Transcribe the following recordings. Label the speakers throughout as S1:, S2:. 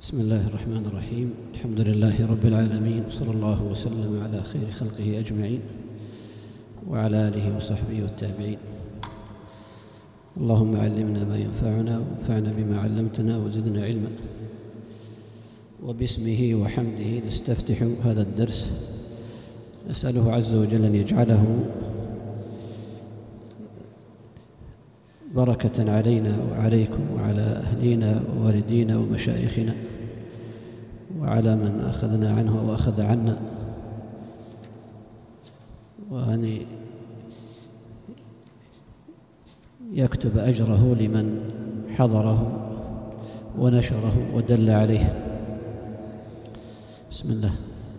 S1: بسم الله الرحمن الرحيم. الحمد لله رب العالمين، وصلى الله وسلم على خير خلقه أجمعين وعلى آله وصحبه والتابعين. اللهم علمنا ما ينفعنا وانفعنا بما علمتنا وزدنا علما. وباسمه وحمده نستفتح هذا الدرس، نسأله عز وجل أن يجعله بركة علينا وعليكم وعلى أهلينا ووالدينا ومشايخنا وعلى من أخذنا عنه وأخذ عنا، وأن يكتب أجره لمن حضره ونشره ودل عليه. بسم الله.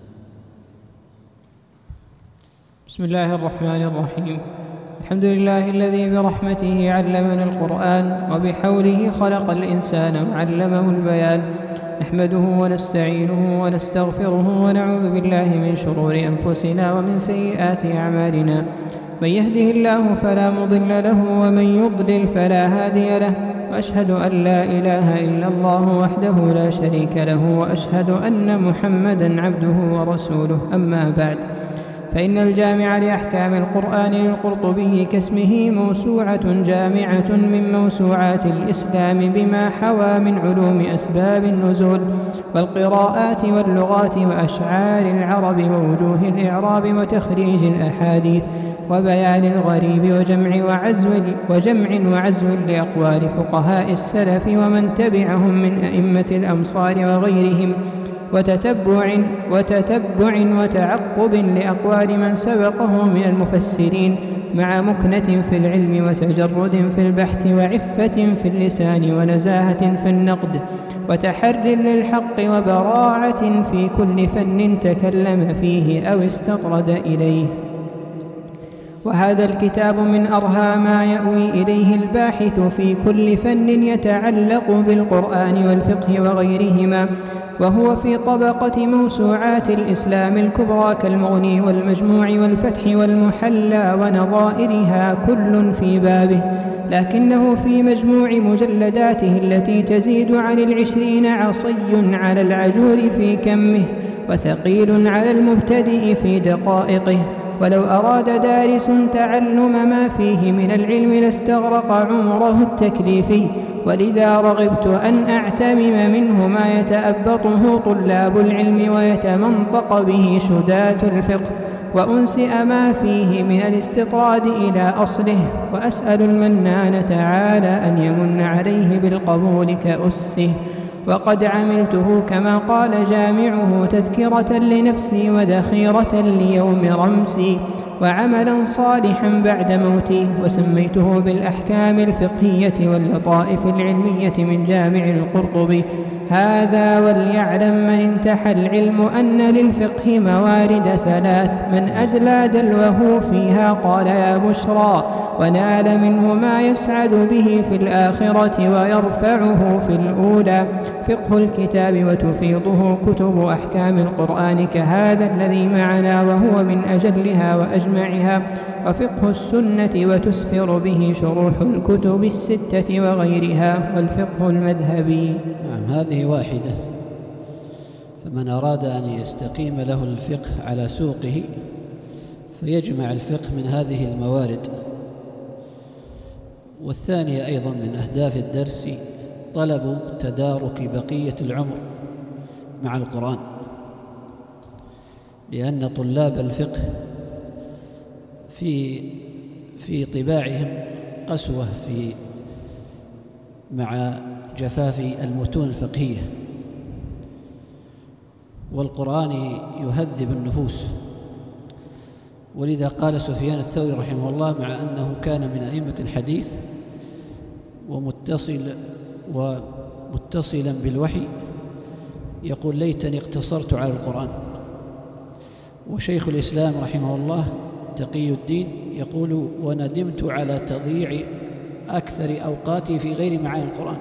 S2: بسم الله الرحمن الرحيم. الحمد لله الذي برحمته علمنا القرآن وبحوله خلق الإنسان وعلمه البيان. نحمده ونستعينه ونستغفره ونعوذ بالله من شرور أنفسنا ومن سيئات أعمالنا. من يهده الله فلا مضل له ومن يضلل فلا هادي له، وأشهد أن لا إله إلا الله وحده لا شريك له، وأشهد أن محمدًا عبده ورسوله. أما بعد، فإن الجامع لأحكام القرآن للقرطبي كاسمه موسوعة جامعة من موسوعات الإسلام بما حوى من علوم أسباب النزول والقراءات واللغات وأشعار العرب ووجوه الإعراب وتخريج الأحاديث وبيان الغريب وجمع وعزو لأقوال فقهاء السلف ومن تبعهم من أئمة الأمصار وغيرهم، وتتبع وتعقب لأقوال من سبقه من المفسرين، مع مكنة في العلم وتجرد في البحث وعفة في اللسان ونزاهة في النقد وتحر للحق وبراعة في كل فن تكلم فيه أو استطرد إليه. وهذا الكتاب من أرهى ما يأوي إليه الباحث في كل فن يتعلق بالقرآن والفقه وغيرهما، وهو في طبقة موسوعات الإسلام الكبرى كالمغني والمجموع والفتح والمحلى ونظائرها كل في بابه، لكنه في مجموع مجلداته التي تزيد عن 20 عصي على العجول في كمه وثقيل على المبتدئ في دقائقه. ولو أراد دارس تعلم ما فيه من العلم لاستغرق عمره التكليفي، ولذا رغبت أن أعتمم منه ما يتأبطه طلاب العلم ويتمنطق به شداة الفقه، وأنسئ ما فيه من الاستطراد إلى أصله، وأسأل المنان تعالى أن يمن عليه بالقبول كأسه. وقد عملته كما قال جامعه تذكرة لنفسي وذخيرة ليوم رمسي، وعملا صالحا بعد موتي، وسميته بالأحكام الفقهية واللطائف العلمية من جامع القرطبي. هذا وليعلم من انتحى العلم أن للفقه موارد 3، من أدلى دلوه فيها قال يا بشرى، ونال منه ما يسعد به في الآخرة ويرفعه في الأولى. فقه الكتاب وتفيضه كتب أحكام القرآن كهذا الذي معنا وهو من أجلها وأجمعها، وفقه السنة وتسفر به شروح الكتب 6 وغيرها، والفقه المذهبي.
S1: نعم، هذه واحدة. فمن أراد أن يستقيم له الفقه على سوقه فيجمع الفقه من هذه الموارد. والثانية أيضا من أهداف الدرس طلب تدارك بقية العمر مع القرآن، لأن طلاب الفقه في طباعهم قسوة مع جفاف المتون الفقهية، والقرآن يهذب النفوس. ولذا قال سفيان الثوري رحمه الله، مع أنه كان من أئمة الحديث ومتصلا بالوحي، يقول ليتني اقتصرت على القرآن. وشيخ الإسلام رحمه الله تقي الدين يقول وندمت على تضييع أكثر أوقاتي في غير معاني القرآن.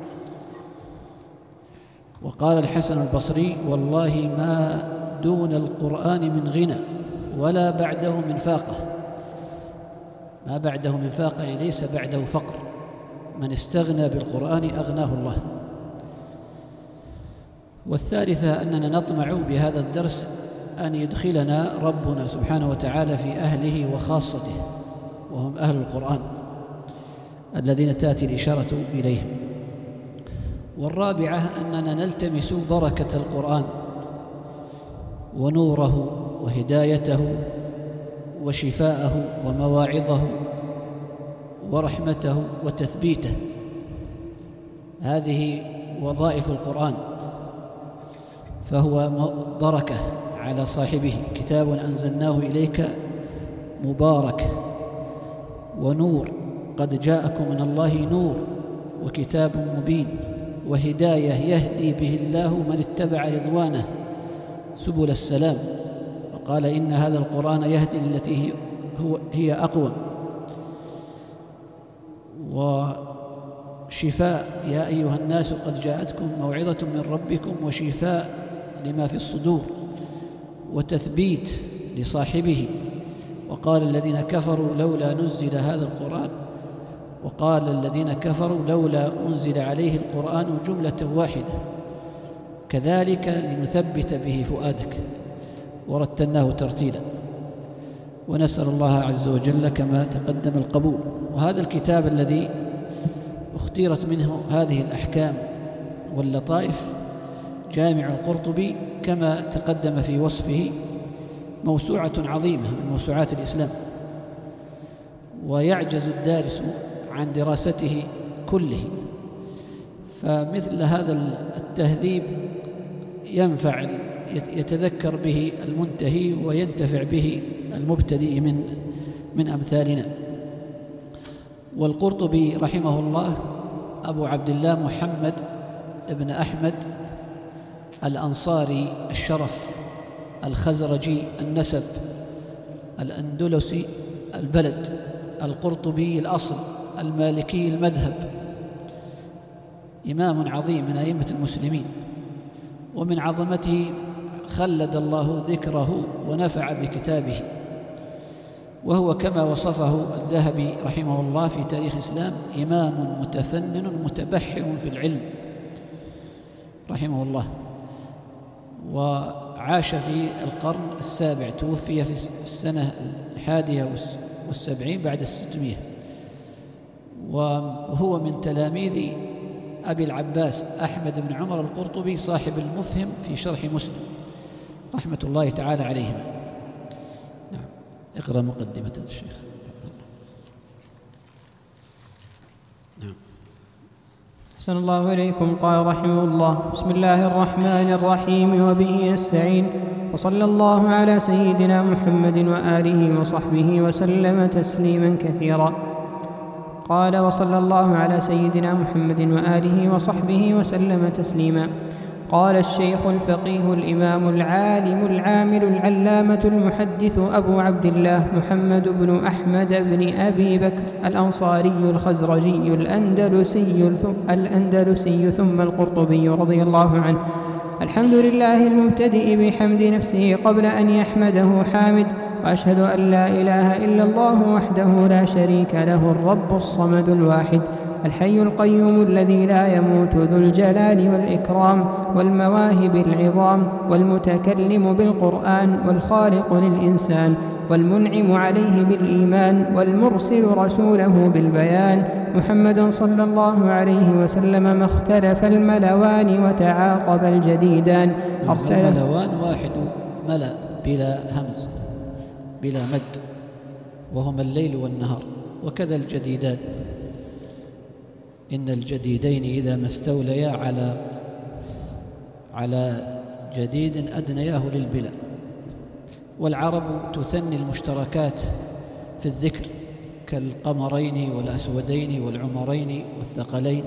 S1: وقال الحسن البصري والله ما دون القرآن من غنى ولا بعده من فاقة. ما بعده من فاقة يعني ليس بعده فقر، من استغنى بالقرآن أغناه الله. والثالثة أننا نطمع بهذا الدرس أن يدخلنا ربنا سبحانه وتعالى في أهله وخاصته، وهم أهل القرآن الذين تأتي الإشارة إليهم. والرابعة أننا نلتمس بركة القرآن ونوره وهدايته وشفاءه ومواعظه ورحمته وتثبيته. هذه وظائف القرآن، فهو بركة على صاحبه، كتاب أنزلناه إليك مبارك ونور، قد جاءكم من الله نور وكتاب مبين وهداية يهدي به الله من اتبع رضوانه سبل السلام، وقال إن هذا القرآن يهدي للتي هي أقوم. وشفاء يا أيها الناس قد جاءتكم موعظة من ربكم وشفاء لما في الصدور وتثبيت لصاحبه. وقال الذين كفروا لولا نزل هذا القرآن، وقال الذين كفروا لولا أنزل عليه القرآن جملة واحدة، كذلك لنثبت به فؤادك ورتلناه ترتيلا. ونسأل الله عز وجل كما تقدم القبول. وهذا الكتاب الذي اختيرت منه هذه الأحكام واللطائف جامع القرطبي كما تقدم في وصفه، موسوعة عظيمة من موسوعات الإسلام، ويعجز الدارس عن دراسته كله. فمثل هذا التهذيب ينفع يتذكر به المنتهي وينتفع به المبتدئ من أمثالنا. والقرطبي رحمه الله أبو عبد الله محمد ابن أحمد الأنصاري الشرف الخزرجي النسب الأندلسي البلد، القرطبي الأصل المالكي المذهب، إمام عظيم من أئمة المسلمين. ومن عظمته خلد الله ذكره ونفع بكتابه، وهو كما وصفه الذهبي رحمه الله في تاريخ الإسلام إمام متفنن متبحر في العلم رحمه الله، وعاش في القرن السابع، توفي في السنة 71 بعد 600، وهو من تلاميذ أبي العباس أحمد بن عمر القرطبي صاحب المفهم في شرح مسلم رحمة الله تعالى عليهما. نعم، اقرأ مقدمة الشيخ.
S2: نعم. أحسن الله إليكم. قال رحمه الله: بسم الله الرحمن الرحيم، وبه نستعين، وصلى الله على سيدنا محمد وآله وصحبه وسلم تسليما كثيرا. قال: وصلى الله على سيدنا محمد وآله وصحبه وسلم تسليما. قال الشيخ الفقيه الإمام العالم العامل العلامة المحدث أبو عبد الله محمد بن أحمد بن أبي بكر الأنصاري الخزرجي الأندلسي ثم القرطبي رضي الله عنه: الحمد لله المبتدئ بحمد نفسه قبل أن يحمده حامد، وأشهد أن لا إله إلا الله وحده لا شريك له الرب الصمد الواحد الحي القيوم الذي لا يموت ذو الجلال والإكرام والمواهب العظام، والمتكلم بالقرآن والخالق للإنسان، والمنعم عليه بالإيمان، والمرسل رسوله بالبيان، محمد صلى الله عليه وسلم ما اختلف الملوان وتعاقب الجديدان.
S1: الملوان واحد ملأ بلا همز بلا مد، وهما الليل والنهار، وكذا الجديدان. إن الجديدين إذا ما استوليا على جديد أدنياه للبلا. والعرب تثني المشتركات في الذكر كالقمرين والأسودين والعمرين والثقلين،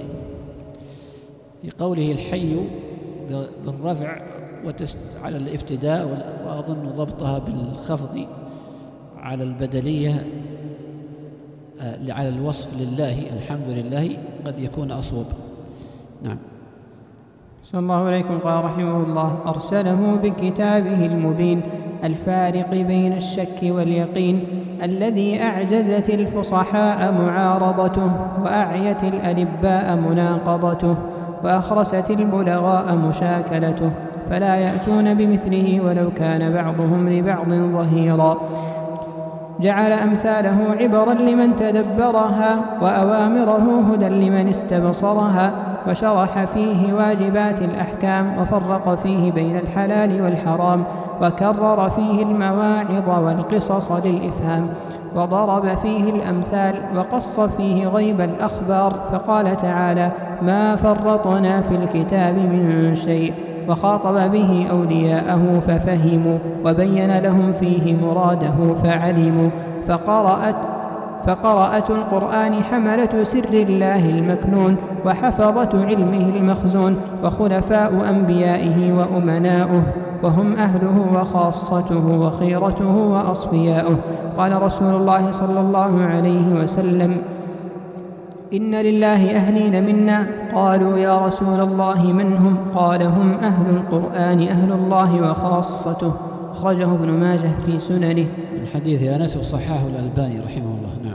S1: لقوله الحي بالرفع على الابتداء، وأظن ضبطها بالخفض على البدلية على الوصف لله الحمد لله قد يكون أصوب. نعم.
S2: صلى الله عليكم. قال رحمه الله: أرسله بكتابه المبين الفارق بين الشك واليقين، الذي أعجزت الفصحاء معارضته وأعيت الألباء مناقضته، وأخرست البلغاء مشاكلته، فلا يأتون بمثله ولو كان بعضهم لبعض ظهيرا. جعل أمثاله عبرا لمن تدبرها، وأوامره هدى لمن استبصرها، وشرح فيه واجبات الأحكام، وفرق فيه بين الحلال والحرام، وكرر فيه المواعظ والقصص للإفهام، وضرب فيه الأمثال، وقص فيه غيب الأخبار، فقال تعالى: ما فرطنا في الكتاب من شيء. وخاطب به أولياءه ففهموا، وبين لهم فيه مراده فعلموا. فقرأة القرآن حملة سر الله المكنون، وحفظة علمه المخزون، وخلفاء أنبيائه وأمناؤه، وهم أهله وخاصته وخيرته وأصفياؤه. قال رسول الله صلى الله عليه وسلم: إن لله أهلين منا. قالوا: يا رسول الله من هم؟ قال: هم أهل القرآن، أهل الله وخاصته. أخرجه ابن ماجه في سننه.
S1: من حديث أنس وصححه الألباني رحمه الله. نعم.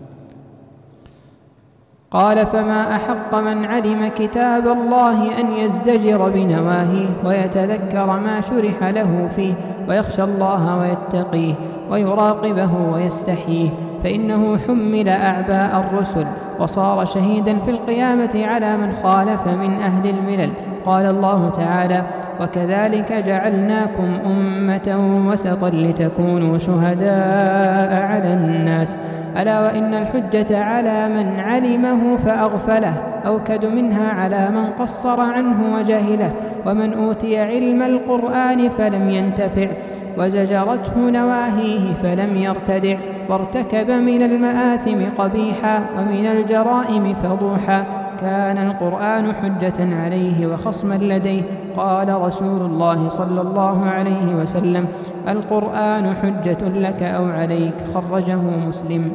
S2: قال: فما أحق من علم كتاب الله أن يزدجر بنواهيه، ويتذكر ما شرح له فيه، ويخشى الله ويتقيه، ويراقبه ويستحييه، فإنه حمل أعباء الرسل، وصار شهيدا في القيامة على من خالف من أهل الملل. قال الله تعالى: وكذلك جعلناكم أمة وسطا لتكونوا شهداء على الناس، ألا وإن الحجة على من علمه فأغفله أوكد منها على من قصر عنه وجهله. ومن أوتي علم القرآن فلم ينتفع، وزجرته نواهيه فلم يرتدع، وارتكب من المآثم قبيحا، ومن الجرائم فضوحا، كان القرآن حجة عليه وخصما لديه. قال رسول الله صلى الله عليه وسلم: القرآن حجة لك أو عليك. خرجه مسلم.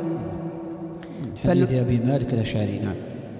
S1: حديث أبي مالك الأشعري. نعم.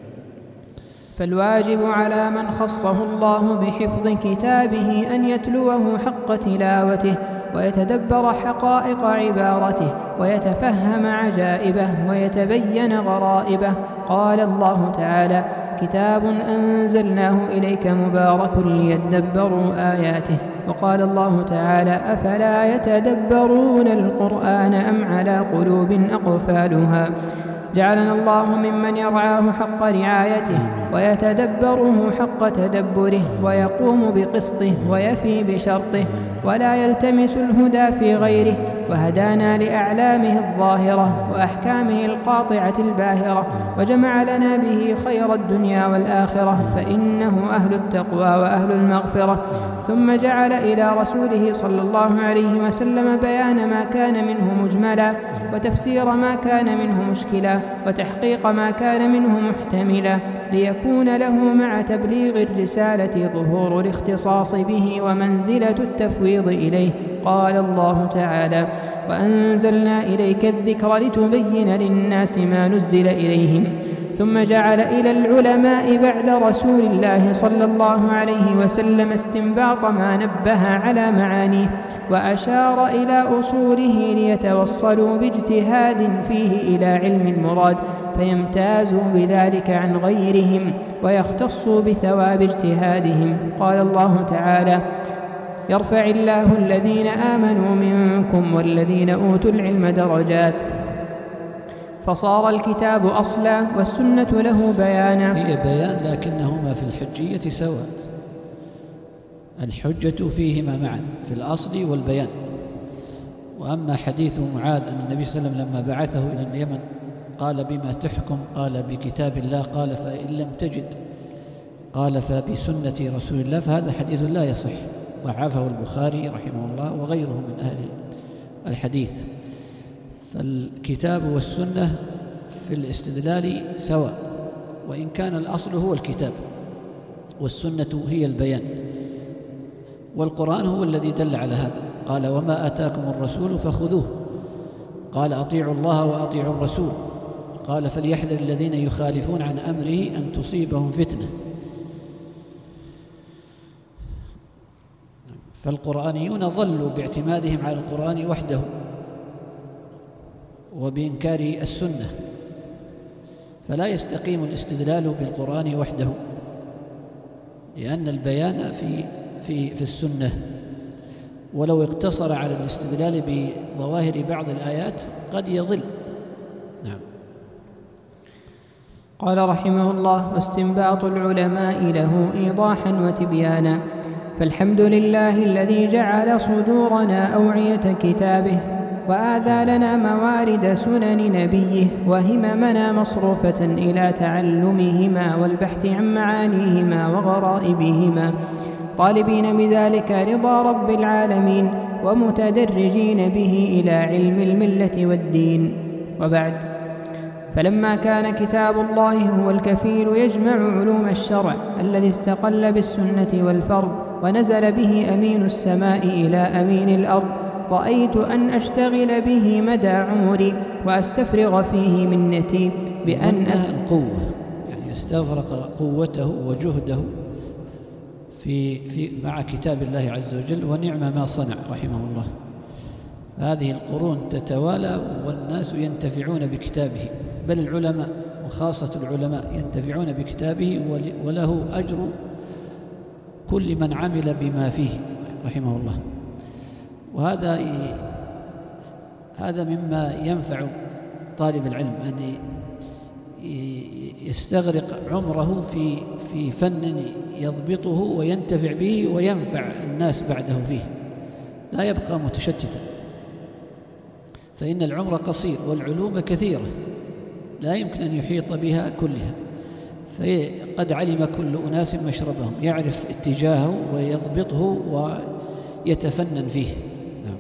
S2: فالواجب على من خصه الله بحفظ كتابه أن يتلوه حق تلاوته، ويتدبر حقائق عبارته، ويتفهم عجائبه، ويتبين غرائبه. قال الله تعالى: كتاب أنزلناه إليك مبارك ليدبروا آياته. وقال الله تعالى: أفلا يتدبرون القرآن أم على قلوب أقفالها. جعلنا الله ممن يرعاه حق رعايته، ويتدبره حق تدبره، ويقوم بقسطه، ويفي بشرطه، ولا يلتمس الهدى في غيره. وهدانا لأعلامه الظاهرة وأحكامه القاطعة الباهرة، وجمع لنا به خير الدنيا والآخرة، فإنه أهل التقوى وأهل المغفرة. ثم جعل إلى رسوله صلى الله عليه وسلم بيان ما كان منه مجملا، وتفسير ما كان منه مشكلا، وتحقيق ما كان منه محتملا، ليكون له مع تبليغ الرسالة ظهور الاختصاص به ومنزلة التفويض إليه. قال الله تعالى: وأنزلنا إليك الذكر لتبين للناس ما نزل إليهم. ثم جعل إلى العلماء بعد رسول الله صلى الله عليه وسلم استنباط ما نبه على معانيه، وأشار إلى أصوله ليتوصلوا باجتهاد فيه إلى علم المراد، فيمتازوا بذلك عن غيرهم، ويختصوا بثواب اجتهادهم. قال الله تعالى: يرفع الله الذين آمنوا منكم والذين أوتوا العلم درجات. فصار الكتاب أصلا والسنة له بيانا.
S1: هي بيان، لكنهما في الحجية سواء. الحجة فيهما معا في الأصل والبيان. وأما حديث معاذ أن النبي صلى الله عليه وسلم لما بعثه إلى اليمن قال: بما تحكم؟ قال: بكتاب الله. قال: فإن لم تجد؟ قال: فبسنة رسول الله. فهذا حديث لا يصح، ضعفه البخاري رحمه الله وغيره من أهل الحديث. فالكتاب والسنة في الاستدلال سواء، وإن كان الأصل هو الكتاب والسنة هي البيان، والقرآن هو الذي دل على هذا. قال: وما آتاكم الرسول فخذوه. قال: أطيعوا الله وأطيعوا الرسول. قال: فليحذر الذين يخالفون عن أمره أن تصيبهم فتنة. فالقرآنيون ظلوا باعتمادهم على القرآن وحده وبإنكار السنة، فلا يستقيم الاستدلال بالقرآن وحده، لأن البيان في السنة، ولو اقتصر على الاستدلال بظواهر بعض الآيات قد يضل. نعم.
S2: قال رحمه الله: واستنباط العلماء له إيضاحا وتبيانا. فالحمد لله الذي جعل صدورنا أوعية كتابه، وآذى لنا موارد سنن نبيه، وهممنا مصروفة إلى تعلمهما والبحث عن معانيهما وغرائبهما، طالبين بذلك رضا رب العالمين، ومتدرجين به إلى علم الملة والدين. وبعد، فلما كان كتاب الله هو الكفيل يجمع علوم الشرع الذي استقل بالسنة والفرض، ونزل به أمين السماء إلى أمين الأرض، رأيت أن أشتغل به مدى عمري وأستفرغ فيه منتي بأن
S1: القوة، يعني استفرغ قوته وجهده في مع كتاب الله عز وجل، ونعم ما صنع رحمه الله. هذه القرون تتوالى والناس ينتفعون بكتابه، بل العلماء وخاصة العلماء ينتفعون بكتابه، وله أجر كل من عمل بما فيه رحمه الله. وهذا مما ينفع طالب العلم، أن يستغرق عمره في فن يضبطه وينتفع به وينفع الناس بعده فيه، لا يبقى متشتتا، فإن العمر قصير والعلوم كثيرة لا يمكن أن يحيط بها كلها، فقد علم كل أناس مشربهم، يعرف اتجاهه ويضبطه ويتفنن فيه. نعم.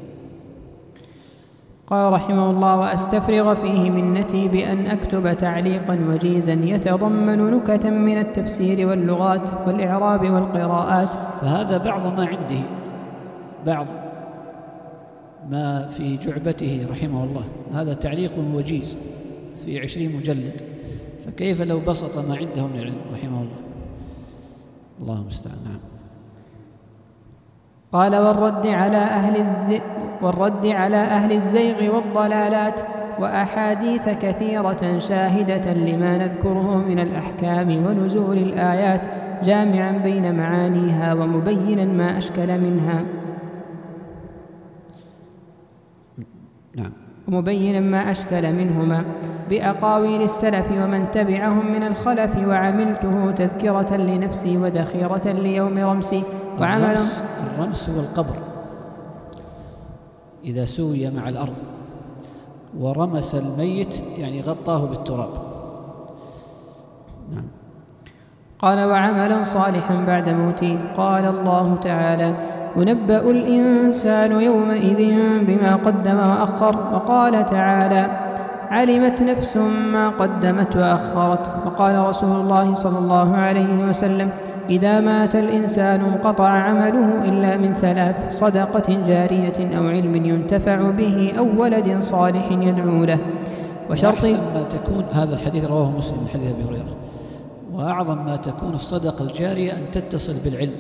S2: قال رحمه الله: وأستفرغ فيه منتي بأن أكتب تعليقا وجيزا يتضمن نكتا من التفسير واللغات والإعراب والقراءات.
S1: فهذا بعض ما عنده، بعض ما في جعبته رحمه الله، هذا تعليق وجيز في 20 مجلد، فكيف لو بسط ما عنده من العلم رحمه الله. الله المستعان. نعم.
S2: قال: والرد على أهل الزيغ والضلالات، وأحاديث كثيرة شاهدة لما نذكره من الأحكام ونزول الآيات، جامعا بين معانيها ومبينا ما أشكل منها.
S1: نعم.
S2: ومبينا ما أشكل منهما بأقاويل السلف ومن تبعهم من الخلف، وعملته تذكرة لنفسي وذخيرة ليوم رمسي.
S1: الرمس هو القبر إذا سوي مع الأرض، ورمس الميت يعني غطاه بالتراب. نعم.
S2: قال: وعملا صالحا بعد موتي. قال الله تعالى: ينبأ الإنسان يومئذ بما قدم وأخر. وقال تعالى: علمت نفس ما قدمت وأخرت. وقال رسول الله صلى الله عليه وسلم: إذا مات الإنسان انقطع عمله إلا من 3: صدقة جارية أو علم ينتفع به أو ولد صالح يدعو له.
S1: وشرط ما تكون، هذا الحديث رواه مسلم من حديث أبي هريرة، وأعظم ما تكون الصدقة الجارية أن تتصل بالعلم،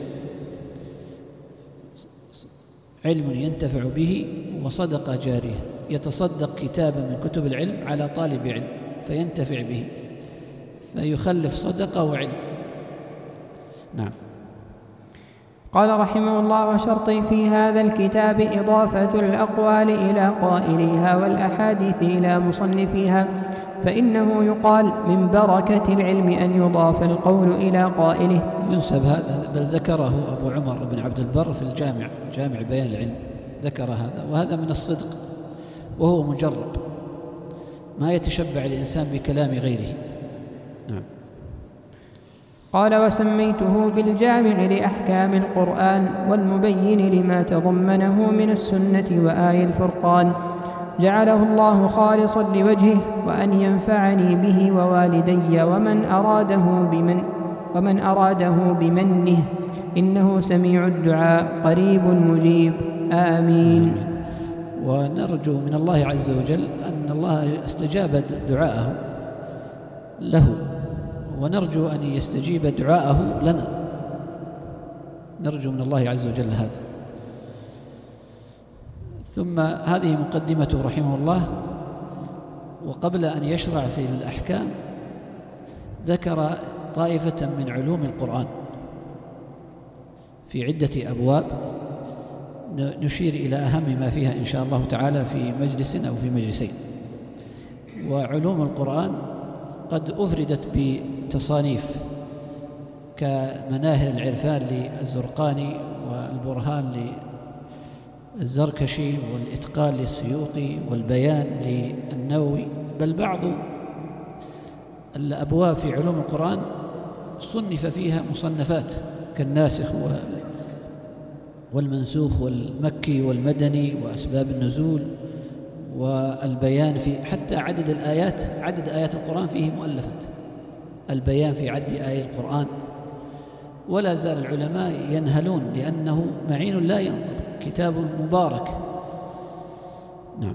S1: علم ينتفع به وصدقة جارية، يتصدق كتابا من كتب العلم على طالب علم فينتفع به، فيخلف صدقة وعلم. نعم.
S2: قال رحمه الله: وشرطي في هذا الكتاب إضافة الأقوال إلى قائليها والأحاديث إلى مصنفيها، فإنه يقال من بركة العلم أن يضاف القول إلى قائله.
S1: ينسب هذا، بل ذكره أبو عمر بن عبد البر في جامع بيان العلم، ذكر هذا، وهذا من الصدق، وهو مجرب، ما يتشبع الإنسان بكلام غيره. نعم.
S2: قال: وسميته بالجامع لأحكام القرآن والمبين لما تضمنه من السنة وآي الفرقان، جعله الله خالصا لوجهه، وأن ينفعني به ووالدي ومن أراده بمنه، إنه سميع الدعاء قريب مجيب. آمين.
S1: ونرجو من الله عز وجل أن الله استجاب دعاءه له، ونرجو أن يستجيب دعاءه لنا، نرجو من الله عز وجل هذا. ثم هذه مقدمته رحمه الله. وقبل أن يشرع في الأحكام ذكر طائفة من علوم القرآن، في عدة أبواب نشير إلى أهم ما فيها إن شاء الله تعالى في مجلس أو في مجلسين. وعلوم القرآن قد أفردت بتصانيف كمناهل العرفان للزرقاني والبرهان للزركشي والإتقان للسيوطي والبيان للنووي، بل بعض الأبواب في علوم القرآن صنف فيها مصنفات كالناسخ والمنسوخ والمكي والمدني وأسباب النزول والبيان في حتى عدد آيات القرآن فيه مؤلفات، البيان في عد آيات القرآن. ولا زال العلماء ينهلون لأنه معين لا ينضب، كتاب مبارك. نعم.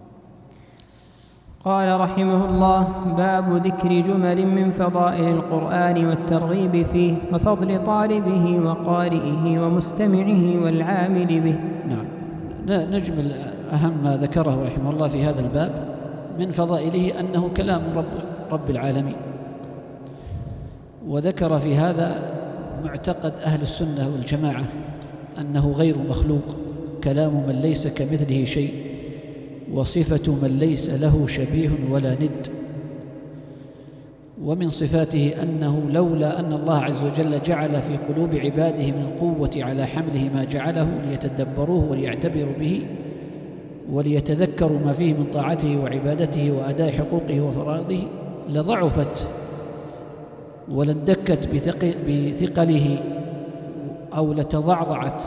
S2: قال رحمه الله: باب ذكر جمل من فضائل القرآن والترغيب فيه وفضل طالبه وقارئه ومستمعه والعامل به.
S1: نعم. نجمل أهم ما ذكره رحمه الله في هذا الباب من فضائله أنه كلام رب العالمين، وذكر في هذا معتقد أهل السنة والجماعة أنه غير مخلوق، كلام من ليس كمثله شيء، وصفة من ليس له شبيه ولا ند. ومن صفاته أنه لولا أن الله عز وجل جعل في قلوب عباده من القوة على حمله ما جعله ليتدبروه وليعتبروا به وليتذكروا ما فيه من طاعته وعبادته وأداء حقوقه وفرائضه لضعفت ولندكت بثقله أو لتضعضعت،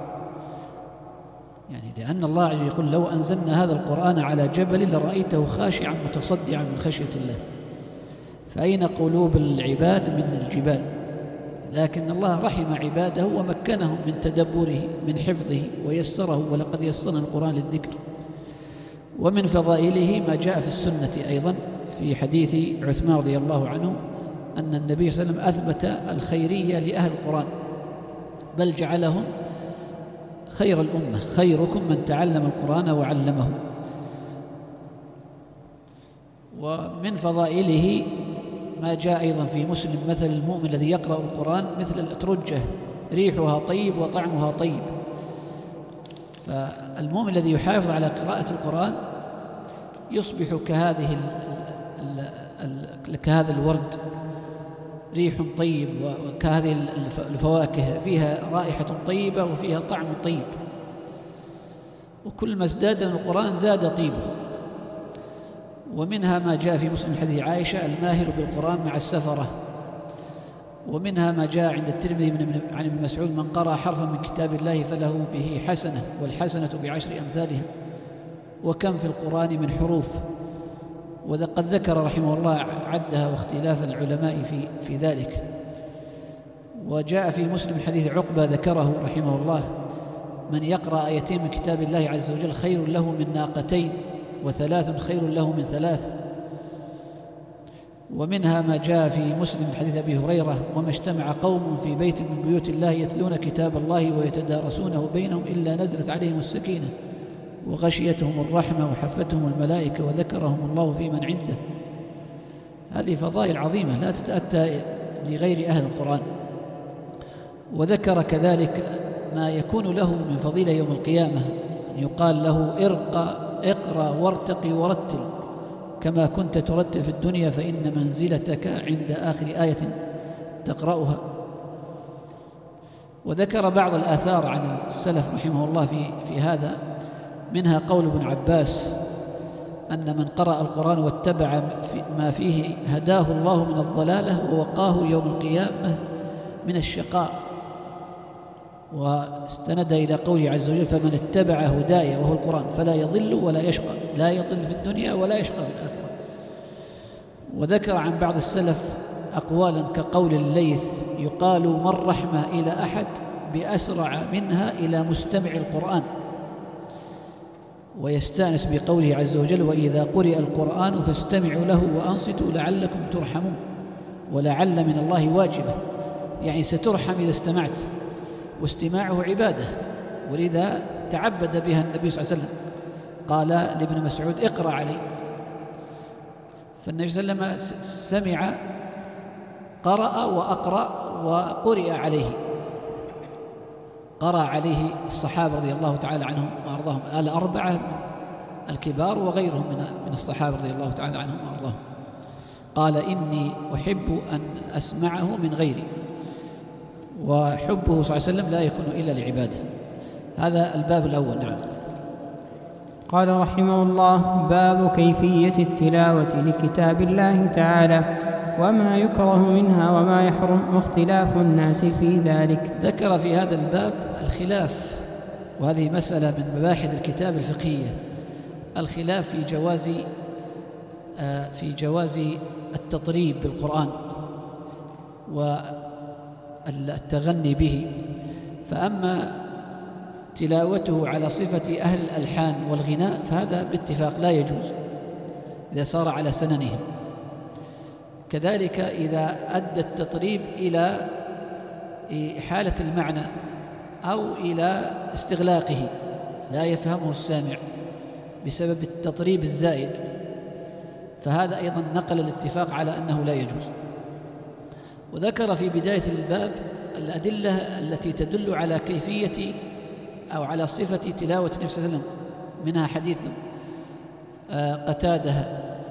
S1: يعني لأن الله عز وجل يقول: لو أنزلنا هذا القرآن على جبل لرأيته خاشعا متصدعا من خشية الله. فأين قلوب العباد من الجبال؟ لكن الله رحم عباده ومكنهم من تدبره من حفظه ويسره، ولقد يسرنا القرآن للذكر. ومن فضائله ما جاء في السنة أيضا في حديث عثمان رضي الله عنه أن النبي صلى الله عليه وسلم أثبت الخيرية لأهل القرآن، بل جعلهم خير الأمة، خيركم من تعلم القرآن وعلمه. ومن فضائله ما جاء أيضا في مسلم: مثل المؤمن الذي يقرأ القرآن مثل الأترجة، ريحها طيب وطعمها طيب. فالمؤمن الذي يحافظ على قراءة القرآن يصبح كهذا الورد، ريح طيب، وكهذه الفواكه فيها رائحة طيبة وفيها طعم طيب، وكل ما ازداد من القرآن زاد طيبه. ومنها ما جاء في مسلم حديث عائشة: الماهر بالقرآن مع السفرة. ومنها ما جاء عند الترمذي عن ابن مسعود: من قرأ حرفا من كتاب الله فله به حسنة، والحسنة بعشر أمثالها، وكم في القرآن من حروف. وقد ذكر رحمه الله عدها واختلاف العلماء في ذلك. وجاء في مسلم حديث عقبة ذكره رحمه الله: من يقرأ آيتين من كتاب الله عز وجل خير له من ناقتين، وثلاث خير له من ثلاث. ومنها ما جاء في مسلم حديث أبي هريرة: وما اجتمع قوم في بيت من بيوت الله يتلون كتاب الله ويتدارسونه بينهم إلا نزلت عليهم السكينة وغشيتهم الرحمة وحفتهم الملائكة وذكرهم الله في من عنده. هذه فضائل عظيمة لا تتأتى لغير أهل القرآن. وذكر كذلك ما يكون له من فضيلة يوم القيامة، أن يقال له: اقرأ وارتقي ورتل كما كنت ترتل في الدنيا، فإن منزلتك عند آخر آية تقرأها. وذكر بعض الآثار عن السلف رحمه الله في هذا، منها قول ابن عباس: أن من قرأ القرآن واتبع ما فيه هداه الله من الضلالة ووقاه يوم القيامة من الشقاء. واستند إلى قوله عز وجل: فمن اتبع هداي وهو القرآن فلا يضل ولا يشقى، لا يضل في الدنيا ولا يشقى في الآخرة. وذكر عن بعض السلف أقوالا كقول الليث: يقال من رحمة إلى أحد بأسرع منها إلى مستمع القرآن. ويستانس بقوله عز وجل: وإذا قرئ القرآن فاستمعوا له وأنصتوا لعلكم ترحمون. ولعل من الله واجبة، يعني سترحم إذا استمعت، واستماعه عبادة، ولذا تعبد بها النبي صلى الله عليه وسلم. قال لابن مسعود: اقرأ علي. فالنبي صلى الله عليه وسلم سمع، قرأ وأقرأ وقرئ عليه. قرأ عليه الصحابة رضي الله تعالى عنهم وأرضاهم، الأربعة الكبار وغيرهم من الصحابة رضي الله تعالى عنهم وأرضاهم. قال: إني أحب أن أسمعه من غيري، وحبه صلى الله عليه وسلم لا يكون إلا لعباده. هذا الباب الأول. نعم.
S2: قال رحمه الله: باب كيفية التلاوة لكتاب الله تعالى وما يكره منها وما يحرم واختلاف الناس في ذلك.
S1: ذكر في هذا الباب الخلاف، وهذه مسألة من مباحث الكتاب الفقهية، الخلاف في جواز التطريب بالقرآن والتغني به. فأما تلاوته على صفة أهل الألحان والغناء فهذا باتفاق لا يجوز إذا صار على سننهم. كذلك إذا أدى التطريب إلى إحالة المعنى أو إلى استغلاقه لا يفهمه السامع بسبب التطريب الزائد، فهذا أيضا نقل الاتفاق على أنه لا يجوز. وذكر في بداية الباب الأدلة التي تدل على كيفية أو على صفة تلاوة النبي صلى الله عليه وسلم، منها حديث قتادة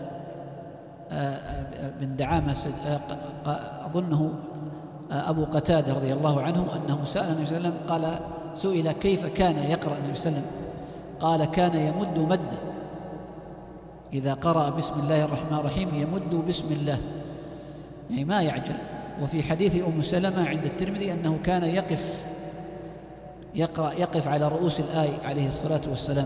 S1: بن دعامة أظنه أبو قتادة رضي الله عنه أنه سأل النبي صلى الله عليه وسلم، قال: سئل كيف كان يقرأ النبي صلى الله عليه وسلم، قال: كان يمد مدا، إذا قرأ بسم الله الرحمن الرحيم يمد بسم الله، يعني ما يعجل. وفي حديث أم سلمة عند الترمذي أنه كان يقف على رؤوس الآية عليه الصلاة والسلام.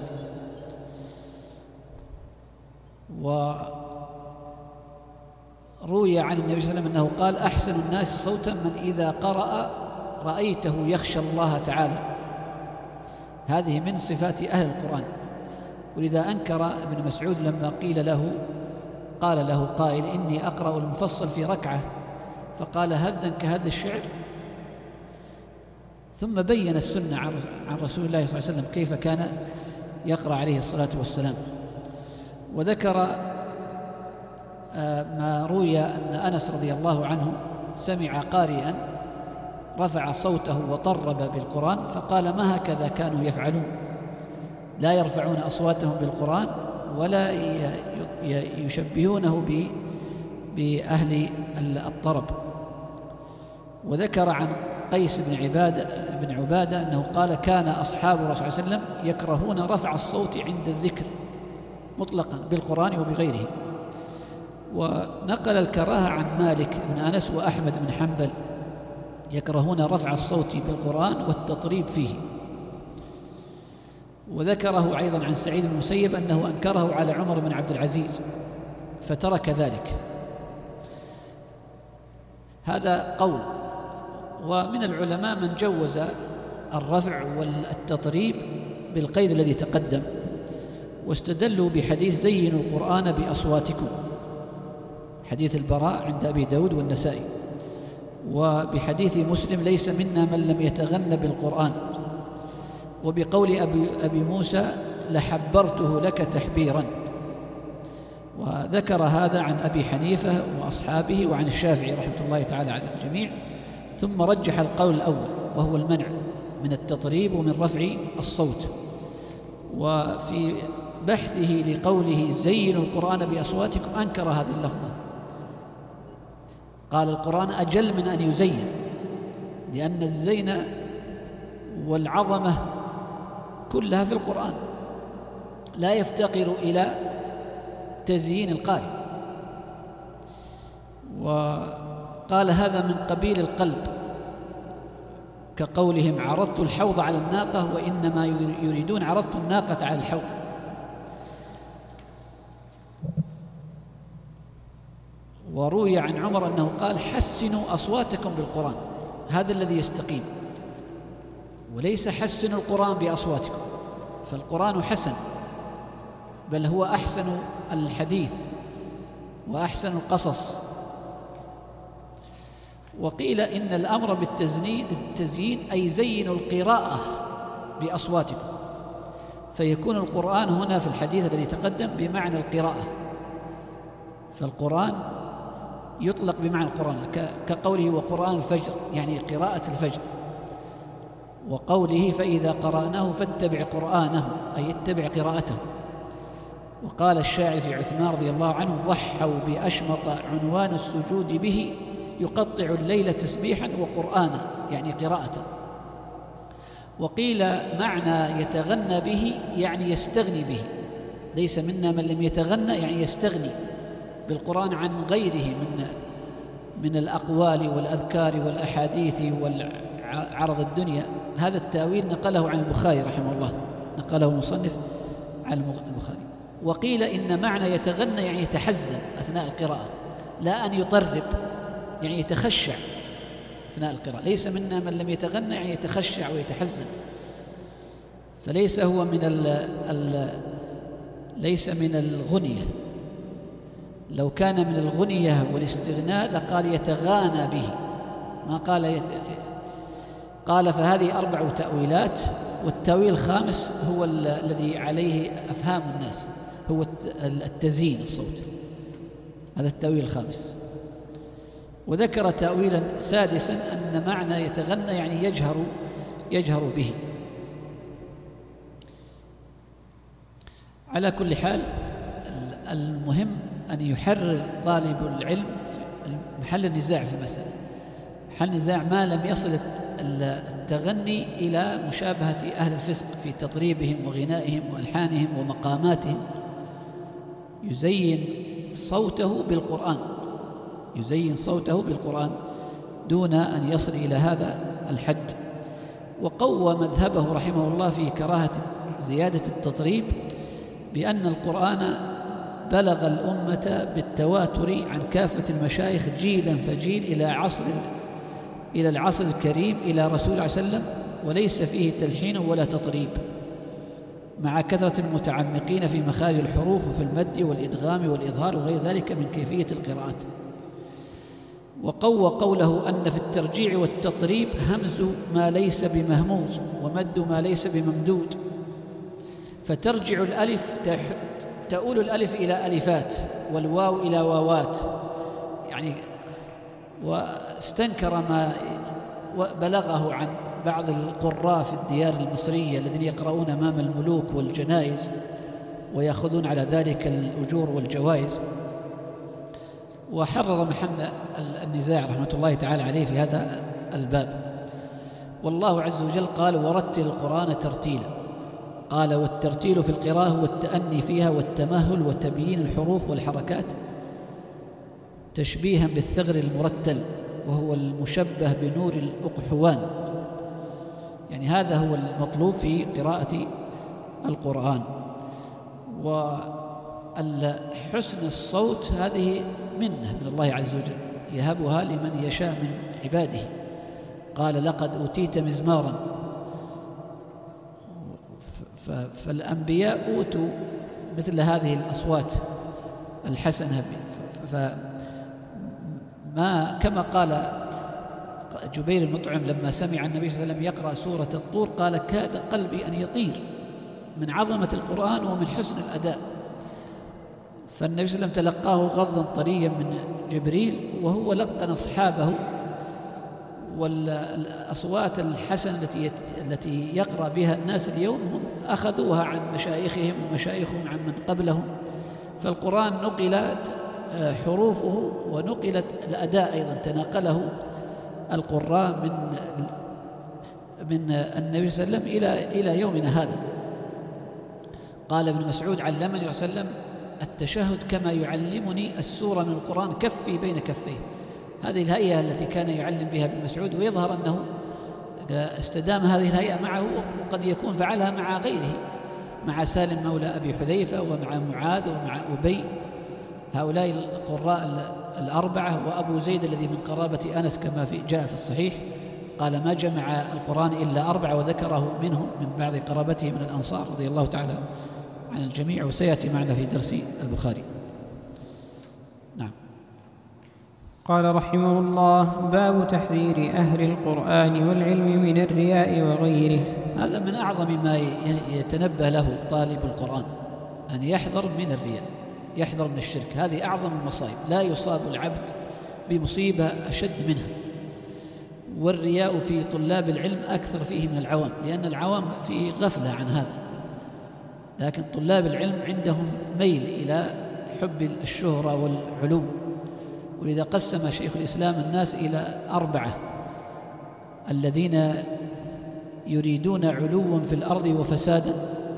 S1: وروي عن النبي صلى الله عليه وسلم أنه قال: أحسن الناس صوتا من إذا قرأ رأيته يخشى الله تعالى. هذه من صفات أهل القرآن. ولذا أنكر ابن مسعود لما قال له قائل: إني أقرأ المفصل في ركعة، فقال: هذا كهذا الشعر. ثم بين السنة عن رسول الله صلى الله عليه وسلم كيف كان يقرأ عليه الصلاة والسلام. وذكر ما روي أن أنس رضي الله عنه سمع قارئا رفع صوته وطرب بالقرآن، فقال: ما هكذا كانوا يفعلون، لا يرفعون أصواتهم بالقرآن ولا يشبهونه بأهل الطرب. وذكر عن قيس بن عبادة أنه قال: كان أصحاب الرسول صلى الله عليه وسلم يكرهون رفع الصوت عند الذكر مطلقا بالقرآن وبغيره. ونقل الكراهة عن مالك بن أنس وأحمد بن حنبل، يكرهون رفع الصوت بالقرآن والتطريب فيه. وذكره أيضا عن سعيد بن المسيب أنه أنكره على عمر بن عبد العزيز فترك ذلك. هذا قول. ومن العلماء من جوز الرفع والتطريب بالقيد الذي تقدم، واستدلوا بحديث: زينوا القرآن بأصواتكم، حديث البراء عند أبي داود والنسائي، وبحديث مسلم: ليس منا من لم يتغن بالقرآن، وبقول أبي موسى: لحبرته لك تحبيرا. وذكر هذا عن أبي حنيفة وأصحابه وعن الشافعي رحمة الله تعالى على الجميع. ثم رجح القول الأول وهو المنع من التطريب ومن رفع الصوت. وفي بحثه لقوله: زينوا القرآن بأصواتكم، أنكر هذه اللفظة، قال: القرآن أجل من أن يزين، لأن الزين والعظمة كلها في القرآن، لا يفتقر إلى تزيين القارئ. وقال: هذا من قبيل القلب، كقولهم: عرضت الحوض على الناقة، وإنما يريدون عرضت الناقة على الحوض. وروي عن عمر أنه قال: حسنوا أصواتكم بالقرآن، هذا الذي يستقيم، وليس حسنوا القرآن بأصواتكم، فالقرآن حسن، بل هو أحسن الحديث وأحسن القصص. وقيل إن الأمر بالتزيين أي زينوا القراءة بأصواتكم، فيكون القرآن هنا في الحديث الذي تقدم بمعنى القراءة، فالقرآن يطلق بمعنى القرآن، كقوله: وقرآن الفجر، يعني قراءة الفجر. وقوله فإذا قرأناه فاتبع قرآنه أي اتبع قراءته. وقال الشاعر في عثمان رضي الله عنه ضحوا بأشمط عنوان السجود به يقطع الليل تسبيحا وقرآنا يعني قراءة. وقيل معنى يتغنى به يعني يستغني به، ليس منا من لم يتغنى يعني يستغني بالقرآن عن غيره من الأقوال والأذكار والأحاديث والعرض الدنيا. هذا التأويل نقله عن البخاري رحمه الله، نقله المصنف عن البخاري. وقيل إن معنى يتغنى يعني يتحزن أثناء القراءة، لا أن يطرب يعني يتخشع أثناء القراءة. ليس منا من لم يتغنى يعني يتخشع ويتحزن، فليس هو ليس من الغنية. لو كان من الغنية والاستغناء لقال يتغانى به، ما قال فهذه 4 تأويلات، والتأويل الخامس هو الذي عليه أفهام الناس، هو التزيين الصوت، هذا التأويل الخامس. وذكر تأويلا سادسا أن معنى يتغنى يعني يجهر به. على كل حال المهم أن يحرر طالب العلم في محل النزاع في المسألة، محل نزاع ما لم يصل التغني إلى مشابهة أهل الفسق في تطريبهم وغنائهم وألحانهم ومقاماتهم، يزين صوته بالقرآن دون أن يصل إلى هذا الحد. وقوى مذهبه رحمه الله في كراهة زيادة التطريب بأن القرآن بلغ الأمة بالتواتر عن كافة المشايخ جيلا فجيل إلى العصر الكريم إلى رسول الله صلى الله عليه وسلم، وليس فيه تلحين ولا تطريب، مع كثرة المتعمقين في مخارج الحروف وفي المد والإدغام والإظهار وغير ذلك من كيفية القراءات. وقوى قوله أن في الترجيع والتطريب همز ما ليس بمهموز ومد ما ليس بممدود، فترجع الألف تؤول الألف إلى ألفات والواو إلى واوات يعني. واستنكر ما بلغه عن بعض القراء في الديار المصرية الذين يقرؤون أمام الملوك والجنائز ويأخذون على ذلك الأجور والجوائز، وحرر محل النزاع رحمة الله تعالى عليه في هذا الباب. والله عز وجل قال ورتل القرآن ترتيلا، قال والترتيل في القراءة هو التأني فيها والتمهل وتبيين الحروف والحركات تشبيها بالثغر المرتل وهو المشبه بنور الأقحوان، يعني هذا هو المطلوب في قراءة القرآن. وحسن الصوت هذه منة من الله عز وجل يهبها لمن يشاء من عباده، قال لقد أوتيت مزمارا، فالأنبياء أوتوا مثل هذه الأصوات الحسنة، ما كما قال جبير المطعم لما سمع النبي صلى الله عليه وسلم يقرأ سورة الطور قال كاد قلبي أن يطير من عظمة القرآن ومن حسن الأداء. فالنبي صلى الله عليه وسلم تلقاه غضا طريا من جبريل، وهو لقن أصحابه، والأصوات الحسنة التي يقرأ بها الناس اليوم هم أخذوها عن مشايخهم ومشايخهم عن من قبلهم. فالقرآن نقلت حروفه ونقلت الأداء أيضا، تناقله القراء من النبي صلى الله عليه وسلم إلى يومنا هذا. قال ابن مسعود علمني صلى الله عليه وسلم التشهد كما يعلمني السورة من القرآن كفي بين كفيه. هذه الهيئة التي كان يعلم بها ابن مسعود، ويظهر أنه استدام هذه الهيئة معه، وقد يكون فعلها مع غيره، مع سالم مولى أبي حذيفة ومع معاذ ومع أبي، هؤلاء القراء الأربعة، وأبو زيد الذي من قرابة أنس كما جاء في الصحيح قال ما جمع القرآن إلا 4، وذكره منهم من بعض قرابته من الأنصار رضي الله تعالى عن الجميع، وسيأتي معنا في درس البخاري. نعم.
S2: قال رحمه الله باب تحذير أهل القرآن والعلم من الرياء وغيره.
S1: هذا من أعظم ما يتنبه له طالب القرآن، أن يحذر من الرياء، يحذر من الشرك. هذه أعظم المصائب، لا يصاب العبد بمصيبة أشد منها. والرياء في طلاب العلم أكثر فيه من العوام، لأن العوام في غفلة عن هذا، لكن طلاب العلم عندهم ميل إلى حب الشهرة والعلو. ولذا قسم شيخ الإسلام الناس إلى 4: الذين يريدون علوا في الأرض وفسادا،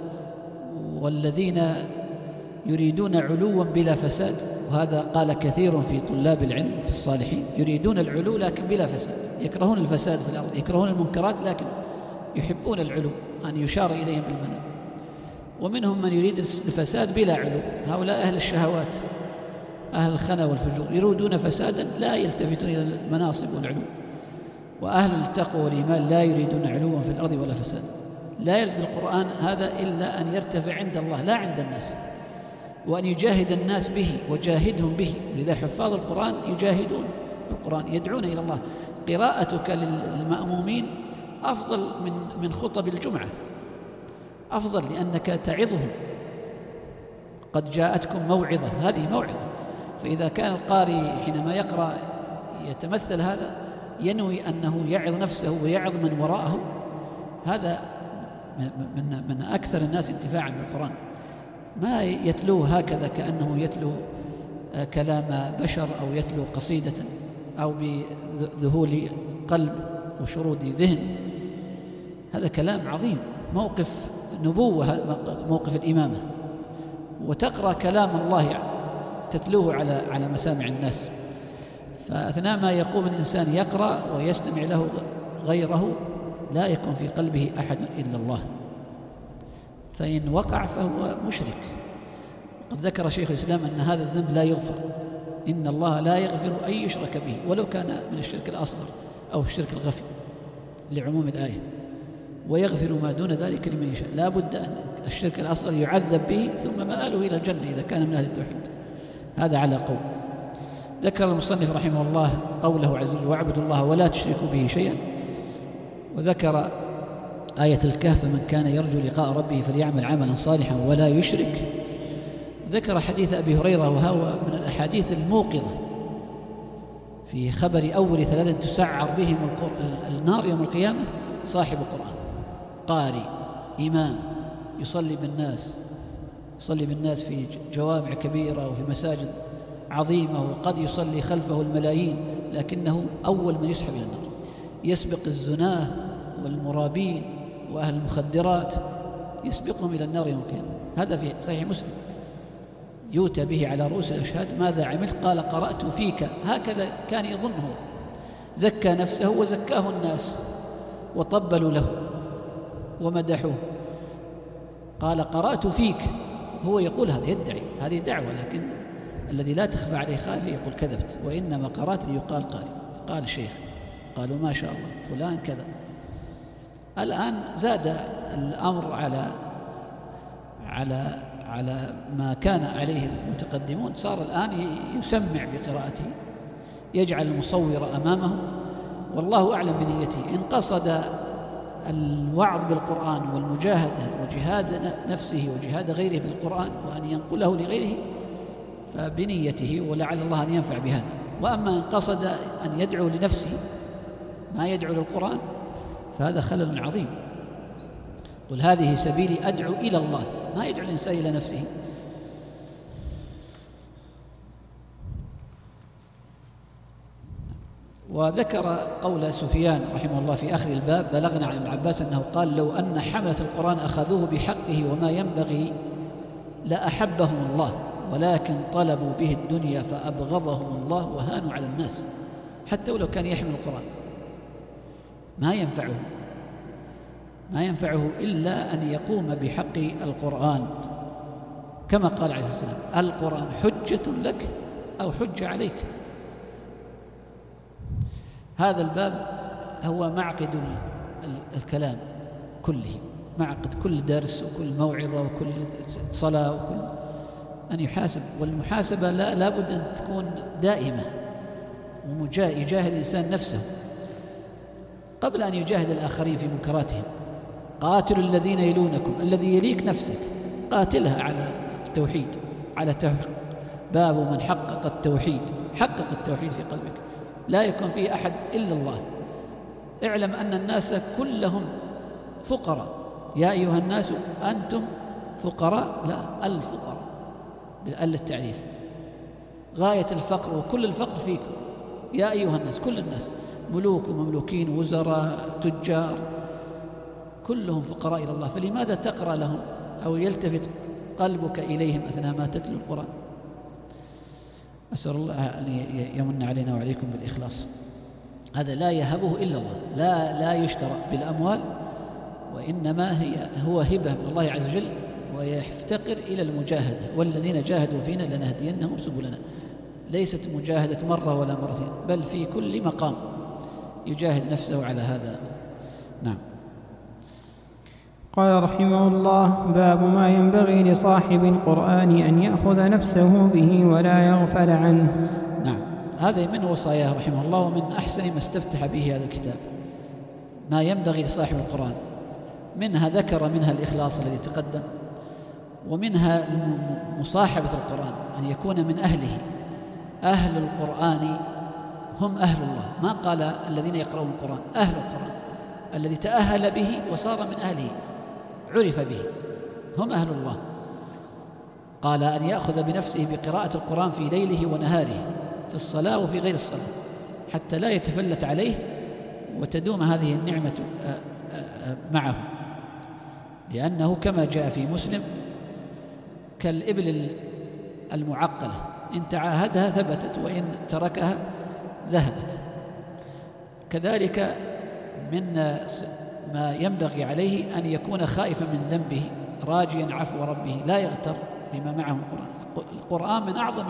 S1: والذين يريدون علوا بلا فساد، وهذا قال كثير في طلاب العلم في الصالحين، يريدون العلو لكن بلا فساد، يكرهون الفساد في الأرض، يكرهون المنكرات لكن يحبون العلو، أن يشار إليهم بالمنام. ومنهم من يريد الفساد بلا علو، هؤلاء أهل الشهوات، أهل الخنا والفجور، يريدون فسادا لا يلتفتون إلى المناصب والعلو. وأهل التقوى والإيمان لا يريدون علوا في الأرض ولا فسادا. لا يرد بالقرآن هذا إلا أن يرتفع عند الله لا عند الناس، وأن يجاهد الناس به وجاهدهم به. ولذا حفاظ القرآن يجاهدون بالقرآن، يدعون إلى الله. قراءتك للمأمومين أفضل من خطب الجمعة، أفضل، لأنك تعظهم. قد جاءتكم موعظة، هذه موعظة. فإذا كان القارئ حينما يقرأ يتمثل هذا، ينوي أنه يعظ نفسه ويعظ من وراءه، هذا من أكثر الناس انتفاعا بالقرآن. ما يتلوه هكذا كأنه يتلو كلام بشر أو يتلو قصيدة أو بذهول قلب وشرود ذهن. هذا كلام عظيم، موقف نبوة، موقف الإمامة. وتقرأ كلام الله تتلوه على مسامع الناس. فأثناء ما يقوم الإنسان يقرأ ويستمع له غيره لا يكون في قلبه أحد إلا الله، فإن وقع فهو مشرك. قد ذكر شيخ الإسلام أن هذا الذنب لا يغفر، إن الله لا يغفر أن يشرك به ولو كان من الشرك الأصغر أو الشرك الخفي، لعموم الآية، ويغفر ما دون ذلك لمن يشاء. لا بد أن الشرك الأصغر يعذب به ثم مآله إلى الجنة إذا كان من أهل التوحيد. هذا على قول. ذكر المصنف رحمه الله قوله عز وجل: واعبدوا الله ولا تشركوا به شيئا. وذكر آية الكهف: من كان يرجو لقاء ربه فليعمل عملا صالحا ولا يشرك. ذكر حديث أبي هريرة، وهو من الأحاديث الموقظة في خبر أول 3 تسعر بهم النار يوم القيامة: صاحب القرآن، قارئ، إمام، يصلي بالناس في جوامع كبيرة وفي مساجد عظيمة، وقد يصلي خلفه الملايين، لكنه أول من يسحب إلى النار، يسبق الزناه والمرابين وأهل المخدرات، يسبقهم إلى النار يوم القيامة. هذا في صحيح مسلم. يؤتى به على رؤوس الأشهاد: ماذا عملت؟ قال: قرأت فيك. هكذا كان يظن هو، زكى نفسه وزكاه الناس وطبلوا له ومدحوه. قال: قرأت فيك. هو يقول هذا، يدعي هذه دعوة، لكن الذي لا تخفى عليه خافية يقول كذبت، وإنما قرأت ليقال قارئ، قال شيخ، قالوا ما شاء الله فلان كذا. الآن زاد الأمر على ما كان عليه المتقدمون، صار الآن يسمع بقراءته، يجعل المصور أمامه، والله أعلم بنيته. إن قصد الوعظ بالقرآن والمجاهدة وجهاد نفسه وجهاد غيره بالقرآن وأن ينقله لغيره فبنيته، ولعل الله أن ينفع بهذا. وأما إن قصد أن يدعو لنفسه ما يدعو للقرآن فهذا خلل عظيم. قل هذه سبيلي أدعو إلى الله، ما يدعو الإنسان إلى نفسه. وذكر قول سفيان رحمه الله في آخر الباب: بلغنا عن ابن عباس أنه قال: لو أن حملة القرآن أخذوه بحقه وما ينبغي لأحبهم الله، ولكن طلبوا به الدنيا فأبغضهم الله وهانوا على الناس. حتى ولو كان يحمل القرآن ما ينفعه إلا أن يقوم بحق القرآن، كما قال عليه السلام: القرآن حجة لك أو حجة عليك. هذا الباب هو معقد الكلام كله، معقد كل درس وكل موعظة وكل صلاة وكل أن يحاسب. والمحاسبة لا بد أن تكون دائمة، يجاهد الإنسان نفسه قبل أن يجاهد الآخرين في منكراتهم. قاتلوا الذين يلونكم، الذي يليك نفسك قاتلها على التوحيد، على توحيد. باب من حقق التوحيد، حقق التوحيد في قلبك، لا يكون فيه أحد إلا الله، اعلم أن الناس كلهم فقراء، يا أيها الناس أنتم فقراء، لا الفقراء بالأل التعريف، غاية الفقر وكل الفقر فيكم، يا أيها الناس، كل الناس، ملوك ومملوكين وزراء تجار كلهم فقراء إلى الله، فلماذا تقرأ لهم أو يلتفت قلبك إليهم أثناء ما تتلو القرآن؟ أسأل الله أن يمن علينا وعليكم بالإخلاص. هذا لا يهبه إلا الله، لا يشترى بالأموال، وإنما هو هبة من الله عز وجل، ويفتقر إلى المجاهدة، والذين جاهدوا فينا لنهدينهم سبلنا. ليست مجاهدة مرة ولا مرتين، بل في كل مقام يجاهد نفسه على هذا. نعم.
S2: قال رحمه الله: باب ما ينبغي لصاحب القرآن أن يأخذ نفسه به ولا يغفل عنه.
S1: نعم، هذه من وصاياه رحمه الله، ومن أحسن ما استفتح به هذا الكتاب، ما ينبغي لصاحب القرآن. منها ذكر منها الإخلاص الذي تقدم، ومنها مصاحبة القرآن، أن يكون من أهله. أهل القرآن هم أهل الله، ما قال الذين يقرؤون القرآن، أهل القرآن الذي تأهل به وصار من أهله، عرف به، هم أهل الله. قال أن يأخذ بنفسه بقراءة القرآن في ليله ونهاره، في الصلاة وفي غير الصلاة، حتى لا يتفلت عليه وتدوم هذه النعمة معه، لأنه كما جاء في مسلم كالإبل المعقلة، إن تعاهدها ثبتت وإن تركها ذهبت. كذلك من ما ينبغي عليه أن يكون خائفا من ذنبه، راجيا عفو ربه، لا يغتر بما معه القرآن. القرآن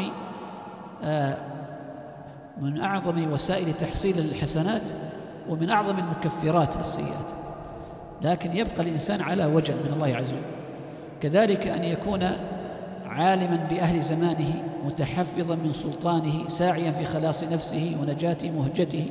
S1: من أعظم وسائل تحصيل الحسنات، ومن أعظم المكفرات للسيئات، لكن يبقى الإنسان على وجل من الله عز وجل. كذلك أن يكون عالما بأهل زمانه، متحفظا من سلطانه، ساعيا في خلاص نفسه ونجاة مهجته.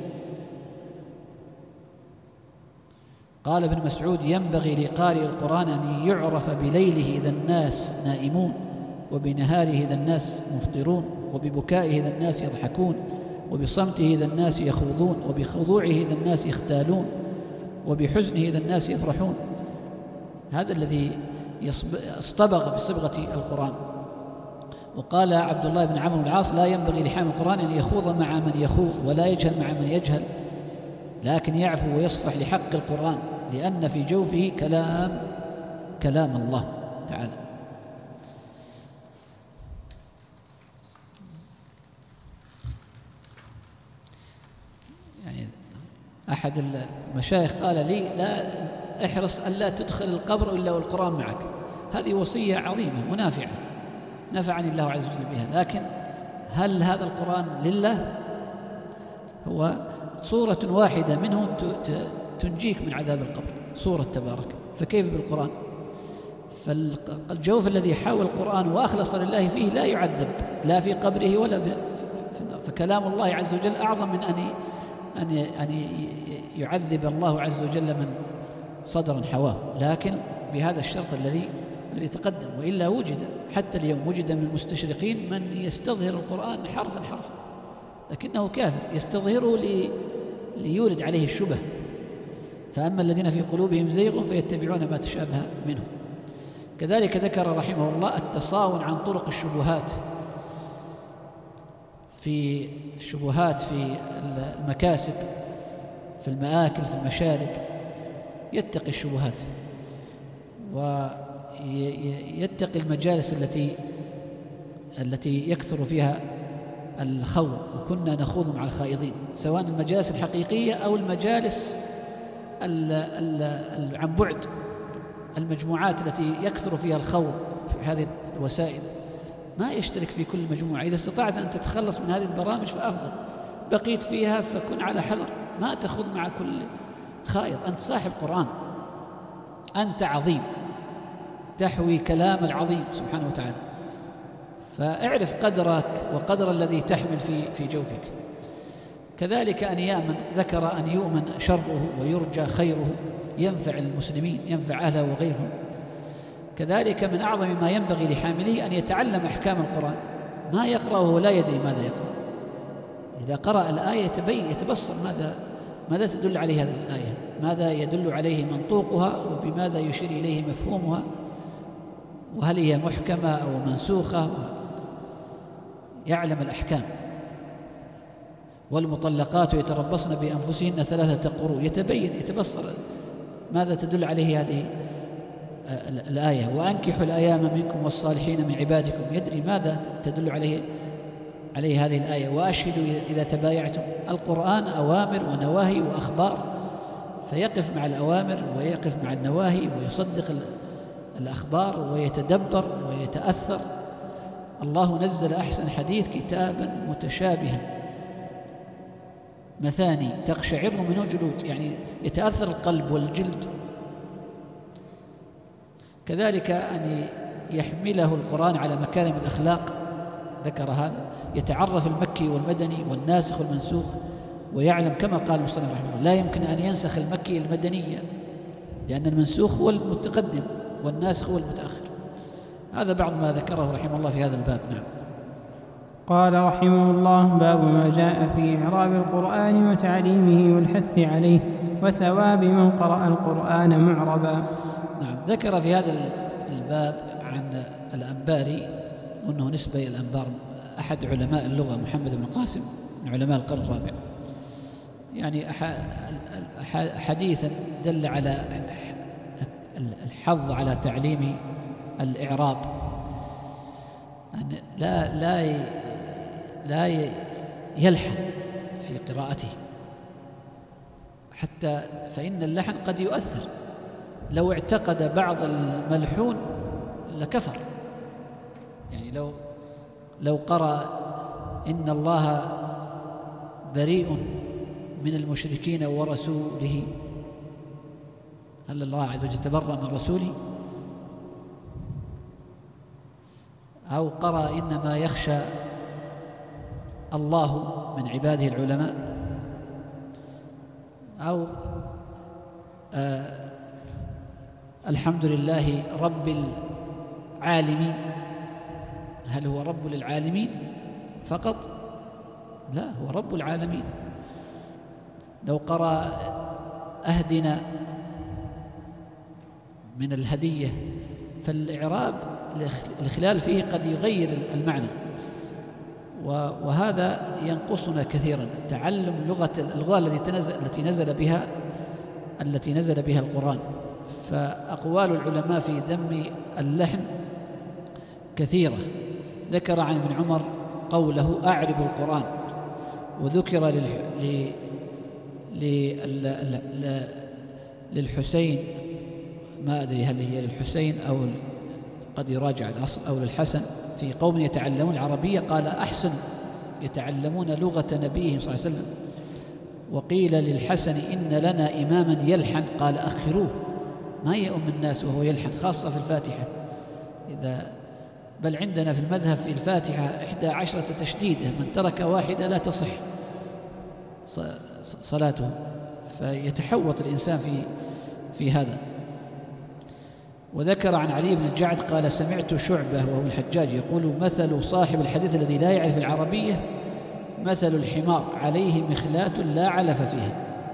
S1: قال ابن مسعود: ينبغي لقارئ القرآن أن يعرف بليله إذا الناس نائمون، وبنهاره إذا الناس مفطرون، وببكائه إذا الناس يضحكون، وبصمته إذا الناس يخوضون، وبخضوعه إذا الناس يختالون، وبحزنه إذا الناس يفرحون. هذا الذي اصطبغ بصبغة القرآن. وقال عبد الله بن عمرو بن العاص: لا ينبغي لحامل القرآن أن يخوض مع من يخوض، ولا يجهل مع من يجهل، لكن يعفو ويصفح لحق القرآن، لأن في جوفه كلام الله تعالى. يعني أحد المشايخ قال لي: لا احرص ألا تدخل القبر إلا والقرآن معك. هذه وصية عظيمة ونافعة، نفعني الله عز وجل بها، لكن هل هذا القرآن لله؟ هو صورة واحدة منه تنجيك من عذاب القبر، سورة تبارك، فكيف بالقرآن؟ فالجوف الذي حاول القرآن وأخلص لله فيه لا يعذب لا في قبره ولا في النار. فكلام الله عز وجل أعظم من أن يعذب الله عز وجل من صدرا حواه، لكن بهذا الشرط الذي تقدم. وإلا وجد حتى اليوم، وجد من المستشرقين من يستظهر القرآن حرفا حرفا، لكنه كافر يستظهره ليورد عليه الشبه. فأما الذين في قلوبهم زيغ فيتبعون ما تشابه منه. كذلك ذكر رحمه الله التصاون عن طرق الشبهات، في الشبهات في المكاسب، في المآكل، في المشارب، يتقي الشبهات ويتقي المجالس التي يكثر فيها الخوض، وكنا نخوض مع الخائضين، سواء المجالس الحقيقية أو المجالس عن بعد، المجموعات التي يكثر فيها الخوض في هذه الوسائل. ما يشترك في كل مجموعة. إذا استطعت أن تتخلص من هذه البرامج فأفضل، بقيت فيها فكن على حذر، ما تخوض مع كل خائض. أنت صاحب قرآن، أنت عظيم، تحوي كلام العظيم سبحانه وتعالى، فاعرف قدرك وقدر الذي تحمل في جوفك. كذلك أن يأمن، ذكر أن يؤمن شره ويرجى خيره، ينفع المسلمين، ينفع أهله وغيرهم. كذلك من أعظم ما ينبغي لحامله أن يتعلم أحكام القرآن، ما يقرأه ولا يدري ماذا يقرأ. إذا قرأ الآية يتبصر ماذا ماذا تدل عليه هذه الآية؟ ماذا يدل عليه منطوقها، وبماذا يشير إليه مفهومها، وهل هي محكمة أو منسوخة؟ يعلم الأحكام. والمطلقات يتربصن بأنفسهن 3 قروء، يتبصر ماذا تدل عليه هذه الآية. وأنكحوا الأيام منكم والصالحين من عبادكم، يدري ماذا تدل عليه هذه الآية. وأشهدوا إذا تبايعتم. القرآن أوامر ونواهي وأخبار، فيقف مع الأوامر ويقف مع النواهي ويصدق الأخبار ويتدبر ويتأثر. الله نزل أحسن حديث كتابا متشابها مثاني تقشعر منه جلود، يعني يتأثر القلب والجلد. كذلك أن يحمله القرآن على مكارم الأخلاق، ذكر هذا. يتعرف المكي والمدني والناسخ والمنسوخ، ويعلم كما قال المصنف رحمه الله لا يمكن أن ينسخ المكي المدني، لأن المنسوخ هو المتقدم والناسخ هو المتأخر. هذا بعض ما ذكره رحمه الله في هذا الباب. نعم.
S2: قال رحمه الله: باب ما جاء في إعراب القرآن وتعليمه والحث عليه وثواب من قرأ القرآن معربا.
S1: نعم. ذكر في هذا الباب عن الأنباري، وأنه نسبة إلى الأنبار، أحد علماء اللغة، محمد بن قاسم، من علماء القرن الرابع، يعني حديثا دل على الحظ على تعليم الإعراب، أن لا يلحن في قراءته، حتى فإن اللحن قد يؤثر. لو اعتقد بعض الملحون لكفر، يعني لو قرأ إن الله بريء من المشركين ورسوله، هل الله عز وجل تبرأ من رسوله؟ أو قرأ إنما يخشى الله من عباده العلماء، أو الحمد لله رب العالمين، هل هو رب للعالمين فقط؟ لا، هو رب العالمين. لو قرأ أهدنا من الهدية، فالإعراب الإخلال فيه قد يغير المعنى، وهذا ينقصنا كثيرا. تعلم اللغة التي نزل بها القرآن. فأقوال العلماء في ذم اللحن كثيرة. ذكر عن ابن عمر قوله: أعرب القرآن. وذكر للحسين، ما أدري هل هي للحسين أو قد يراجع الأصل، أو للحسن، في قوم يتعلمون العربية قال: أحسن يتعلمون لغة نبيهم صلى الله عليه وسلم. وقيل للحسن: إن لنا إماما يلحن، قال: أخروه، ما يؤم الناس وهو يلحن، خاصة في الفاتحة. بل عندنا في المذهب في الفاتحة 11 تشديدة، من ترك واحدة لا تصح صلاته، فيتحوط الإنسان في هذا. وذكر عن علي بن الجعد قال: سمعت شعبة وهو الحجاج يقول: مثل صاحب الحديث الذي لا يعرف العربية مثل الحمار عليه مخلات لا علف فيها.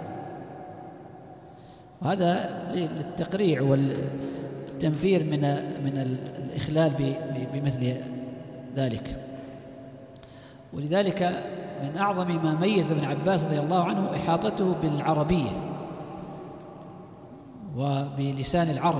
S1: وهذا للتقريع والتنفير من الإخلال بمثل ذلك. ولذلك من أعظم ما ميز ابن عباس رضي الله عنه إحاطته بالعربية وبلسان العرب.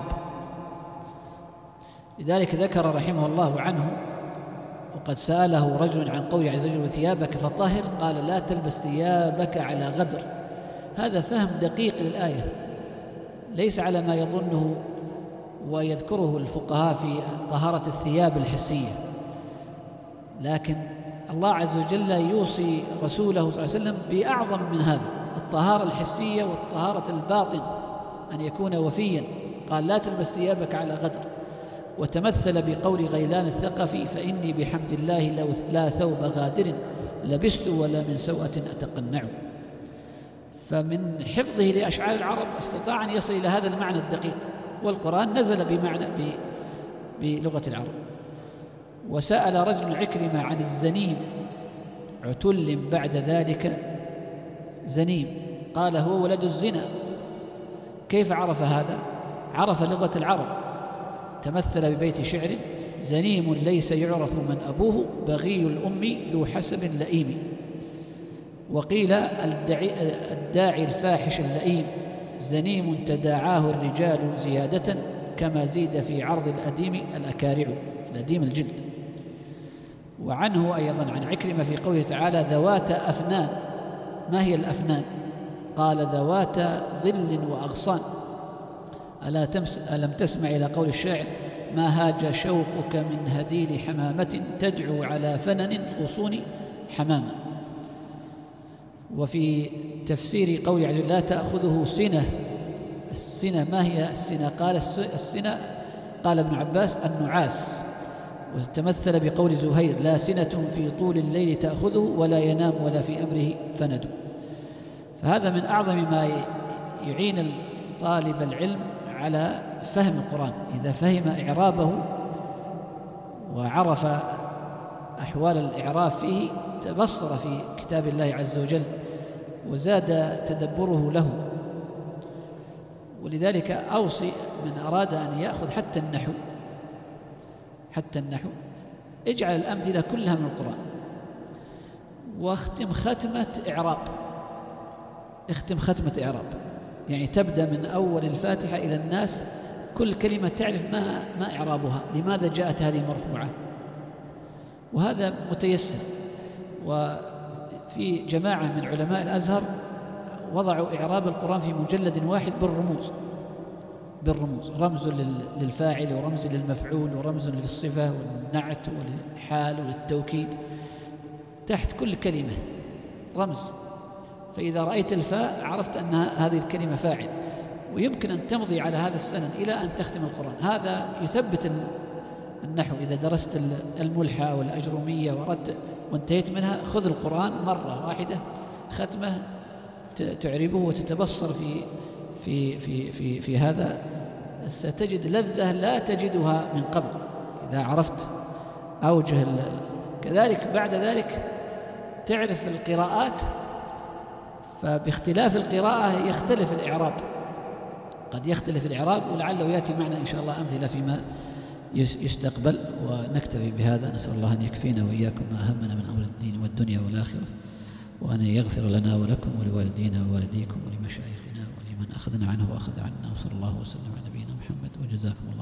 S1: لذلك ذكر رحمه الله عنه: وقد سأله رجل عن قوله عز وجل: وثيابك فطهر، قال: لا تلبس ثيابك على غدر. هذا فهم دقيق للآية، ليس على ما يظنه ويذكره الفقهاء في طهارة الثياب الحسية، لكن الله عز وجل يوصي رسوله صلى الله عليه وسلم بأعظم من هذا، الطهارة الحسية والطهارة الباطن، أن يكون وفيا. قال: لا تلبس ثيابك على غدر. وتمثل بقول غيلان الثقفي: فإني بحمد الله لا ثوب غادر لبست ولا من سوءة أتقنع. فمن حفظه لأشعار العرب استطاع أن يصل إلى هذا المعنى الدقيق. والقرآن نزل بلغة العرب. وسأل رجل عكرمة عن الزنيم: عتل بعد ذلك زنيم، قال هو ولد الزنا. كيف عرف هذا؟ عرف لغة العرب، تمثل ببيت شعر: زنيم ليس يعرف من أبوه، بغي الأم ذو حسب لئيم. وقيل الداعي الفاحش اللئيم: زنيم تداعاه الرجال زيادة، كما زيد في عرض الأديم الأكارع، الأديم الجلد. وعنه أيضا عن عكرمة في قوله تعالى: ذوات أفنان. ما هي الأفنان؟ قال: ذوات ظل وأغصان. ألم تسمع إلى قول الشاعر: ما هاج شوقك من هديل حمامة، تدعو على فنن غصون حمامة. وفي تفسير قول عز وجل: لا تأخذه سنة. السنة ما هي السنة؟ قال: السنة قال ابن عباس: النعاس. وتمثل بقول زهير: لا سنة في طول الليل تأخذه، ولا ينام ولا في أمره فند. فهذا من أعظم ما يعين طالب العلم على فهم القرآن. إذا فهم إعرابه وعرف أحوال الإعراب فيه، تبصر في كتاب الله عز وجل وزاد تدبره له. ولذلك أوصي من أراد أن يأخذ حتى النحو اجعل الأمثلة كلها من القرآن، واختم ختمة إعراب، يعني تبدأ من أول الفاتحة إلى الناس كل كلمة تعرف ما إعرابها، لماذا جاءت هذه مرفوعة، وهذا متيسر. وفي جماعة من علماء الأزهر وضعوا إعراب القرآن في مجلد واحد بالرموز، رمز للفاعل، ورمز للمفعول، ورمز للصفة والنعت والحال وللتوكيد، تحت كل كلمة رمز. فإذا رأيت الفاء عرفت أن هذه الكلمة فاعل، ويمكن أن تمضي على هذا السند إلى أن تختم القرآن. هذا يثبت النحو. إذا درست الملحة والأجرمية وانتهيت منها، خذ القرآن مرة واحدة ختمة تعربه وتتبصر في هذا، ستجد لذة لا تجدها من قبل إذا عرفت أوجه. كذلك بعد ذلك تعرف القراءات، فباختلاف القراءة يختلف الإعراب، قد يختلف الإعراب، ولعله يأتي معنا إن شاء الله أمثلة فيما يستقبل. ونكتفي بهذا. نسأل الله أن يكفينا وإياكم ما أهمنا من أمر الدين والدنيا والآخرة، وأن يغفر لنا ولكم ولوالدينا ووالديكم ولمشايخنا ولمن أخذنا عنه وأخذ عنا. وصلى الله وسلم على نبينا محمد، وجزاكم الله.